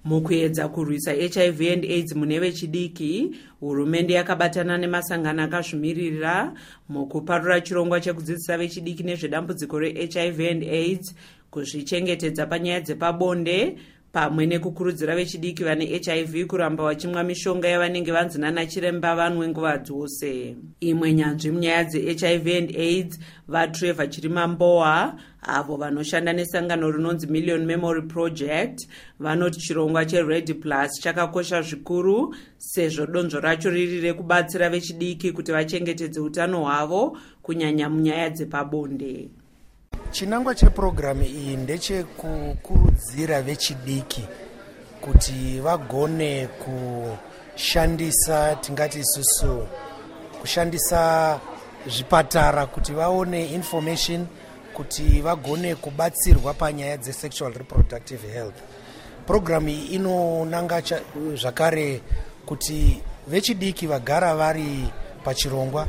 Mukuedza kurwisa HIV and AIDS mune vechidiki, hurumende yakabatana nemasangano akazvimirira mukuparura chirongwa chekudzidzisa vechidiki nezvedambudziko reHIV and AIDS, kuzvichengetedza panyaya dzepabonde, pamwe nekukurudzira vechidiki vane HIV kuramba vachimwa mishonga yavanenge vanzi nana chiremba vanwe nguva dzose. Imwe nyanzvi munyaya dzeHIV and AIDS vaTrevor Chirimamboa, avo vanoshanda nesangano rinonzi Million Memory Project, vanoti chirongwa cheRed Plus chakakosha zvikuru sezvo donzvo racho riri rekubatsira vechidiki kuti vachengetedze utano hwavo kunyanya munyaya dzepabonde. Chinangwa chepurogiramu iyi ndechekukurudzira vechidiki kuti vagone kushandisa, tingati isusu kushandisa zvipatara kuti vaone information, kuti vagone kubatsirwa panyaya dzesexual reproductive health. Purogiramu iyi inonanga zvakare kuti vechidiki vagara vari pachirongwa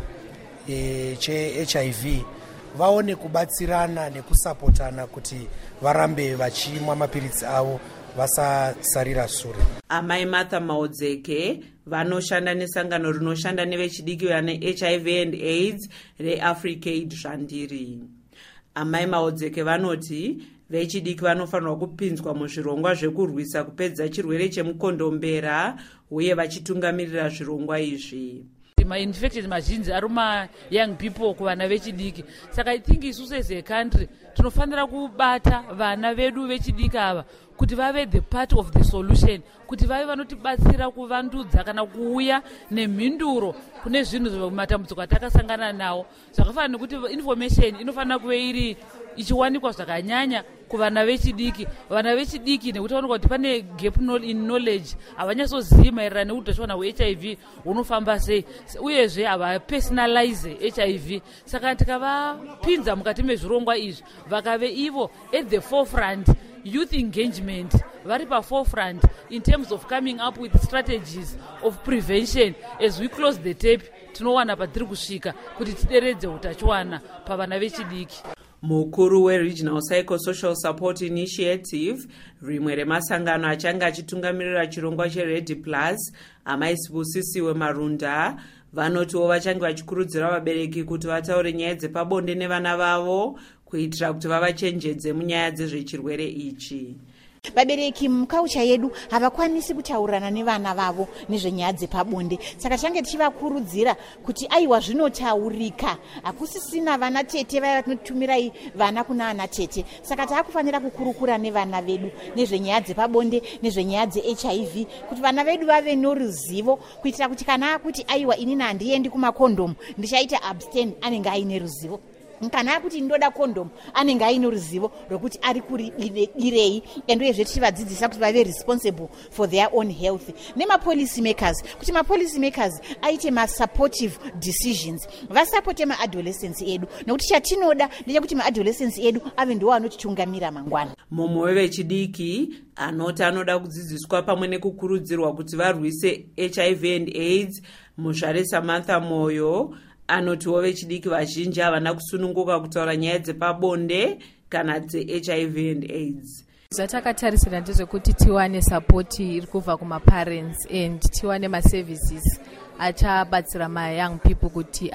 cheHIV vaone kubatsirana nekusapotana kuti varambe vachimwa mapiritsi avo vasasarira sure. Amai Martha Maodzeke vanoshanda nesangano rinoshanda nevechidiki vane HIV and AIDS reAfricaid Zvandiri. Amai Maodzeke vanoti vechidiki vanofanirwa kupinzwa muzvirongwa zvekurwisa kupedza chirwere chemukondombera uye vachitungamirira zvirongwa izvi. Ma-infected mazhinji ari ma-young people kuvana vechidiki. Saka I think isusu as a country tinofanira kubata vana vedu vechidiki ava kuti vave the part of the solution, kuti vave vanotibatsira kuvandudza kana kuuya nemhinduro kune zvinhu matambudziko atakasangana nawo. Zvakafanana nekuti information inofanira kuve iri ichiwanikwa zvakanyanya kuvana vechidiki. Vana vechidiki nekuti vaonekwa kuti pane gap in knowledge, havanyasozivi maererano neutachiona hweHIV hunofamba sei, uyezve havapersonalize HIV. Saka tikavapinza mukati mezvirongwa izvi vakave ivo at the forefront, youth engagement, vari paforefront in terms of coming up with strategies of prevention. As we close the tape, tinowana patiri kusvika kuti tideredze utachiwana pavana vechidiki. Mukuru weRegional Psychosocial Support Initiative, rimwe remasangano achanga achitungamirira chirongwa cheRed Plus, Amai Sibusisiwe Marunda, vanotiwo vachange vachikurudzira vabereki kuti vataure nyaya dzepabonde nevana vavo kuitira kuti vavachenjedze munyaya dzezvechirwere ichi. Vabereki mukaucha yedu havakwanisi kutaurirana nevana vavo nezvenyaya dzepabonde. Saka change tichivakurudzira kuti aiwa zvinotaurika, hakusisina vana tete vaya vatinotumirai vana kuna ana tete. Saka taakufanira kukurukura nevana vedu nezvenyaya dzepabonde, nezvenyaya dzeHIV, kuti vana vedu vave noruzivo, kuitira kuti kana akuti aiwa inini handiendi kumakondomu ndichaita abstain, anenge aine ruzivo. Kana akuti ndoda kondomu anenge aine ruzivo rwekuti ari kurirei, enduyezve tichivadzidzisa kuti vave responsible for their own health. Nemapolicy makers, kuti mapolicy makers aite masupportive decisions, vasapote maadolescents edu, nekuti chatinoda ndechekuti maadolescents edu ave ndiwo anotitungamira mangwana. Mumwe wevechidiki anoti anoda kudzidziswa pamwe nekukurudzirwa kuti varwise HIV and AIDS, Muzvare Samantha Moyo, anotiwo vechidiki vazhinji havana kusununguka kutaura nyaya dzepabonde kana dzeHIV and AIDS. Zvatakatarisira ndezvekuti tiwane support iri kubva kumaparents and tiwane maservices achabatsira ma-young people kuti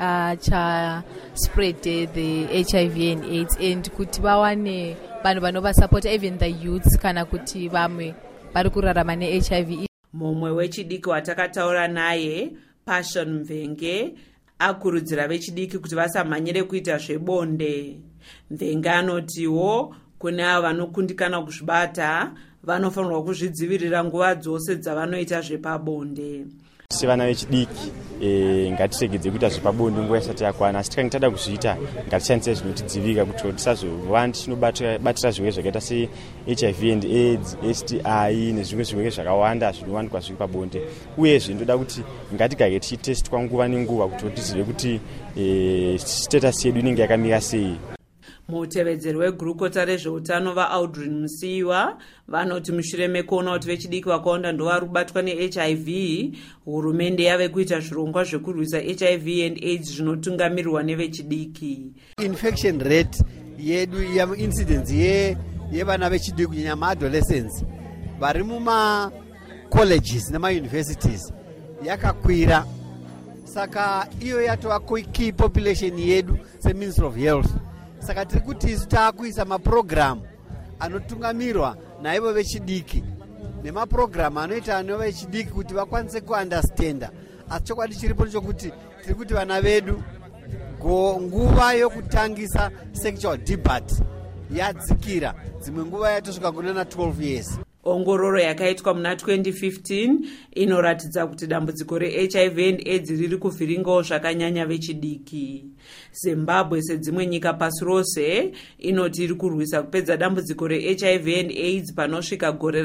spread the HIV and AIDS, and kuti vawane vanhu vanovasupport even the youths kana kuti vamwe vari kurarama neHIV. Mumwe wechidiki watakataura naye, Passion Mvenge, akurudzira vechidiki kuti vasamhanyire kuita zvebonde. Mvenge anotiwo kune avo vanokundikana kuzvibata vanofanirwa kuzvidzivirira nguva dzose dzavanoita zvepabonde. Sevana vechidiki ngatiregedze kuita zvepabonde nguva isati yakwana, asi tikange tada kuzviita ngatishandise zvinotidzivika kuti tisazova tinobatira zvirwere zvakaita seHIV and AIDS, STI nezvimwe zvirwere zvakawanda zvinowanikwa zviri pabonde. Uyezve ndoda kuti ngatigare tichitestwa nguva nenguva kuti tizive kuti status yedu inenge yakamira sei. Mutevedzeri wegurukota rezveutano vaAudrey Musiiwa vanoti mushure mekuona kuti vechidiki vakawanda ndovari kubatwa neHIV, hurumende yave kuita zvirongwa zvekurwisa HIV and AIDS zvinotungamirirwa nevechidiki. Infection rate yedu incidence yevana vechidiki kunyanya maadolescents vari mumacolleges nemauniversities yakakwira. Saka iyo yatova key population yedu seministry of health. Saka tiri kuti isu taakuisa maprogramu anotungamirwa naivo vechidiki nemaprogramu anoita anova vechidiki kuti vakwanise kuandastenda. Asi chokwadi chiripo nchokuti tiri kuti vana vedu nguva yokutangisa sexual debate yadzikira, dzimwe nguva yatosvika kunana 12 years. Ongororo yakaitwa muna 2015 inoratidza kuti dambudziko reHIV and AIDS riri kuvhiringawo zvakanyanya vechidiki. Zimbabwe sedzimwe nyika pasi rose inoti iri kurwisa kupedza dambudziko reHIV and AIDS panosvika gore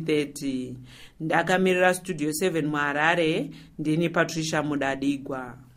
ra2030. Ndakamirira Studio 7 muHarare, ndini Patricia Mudadigwa.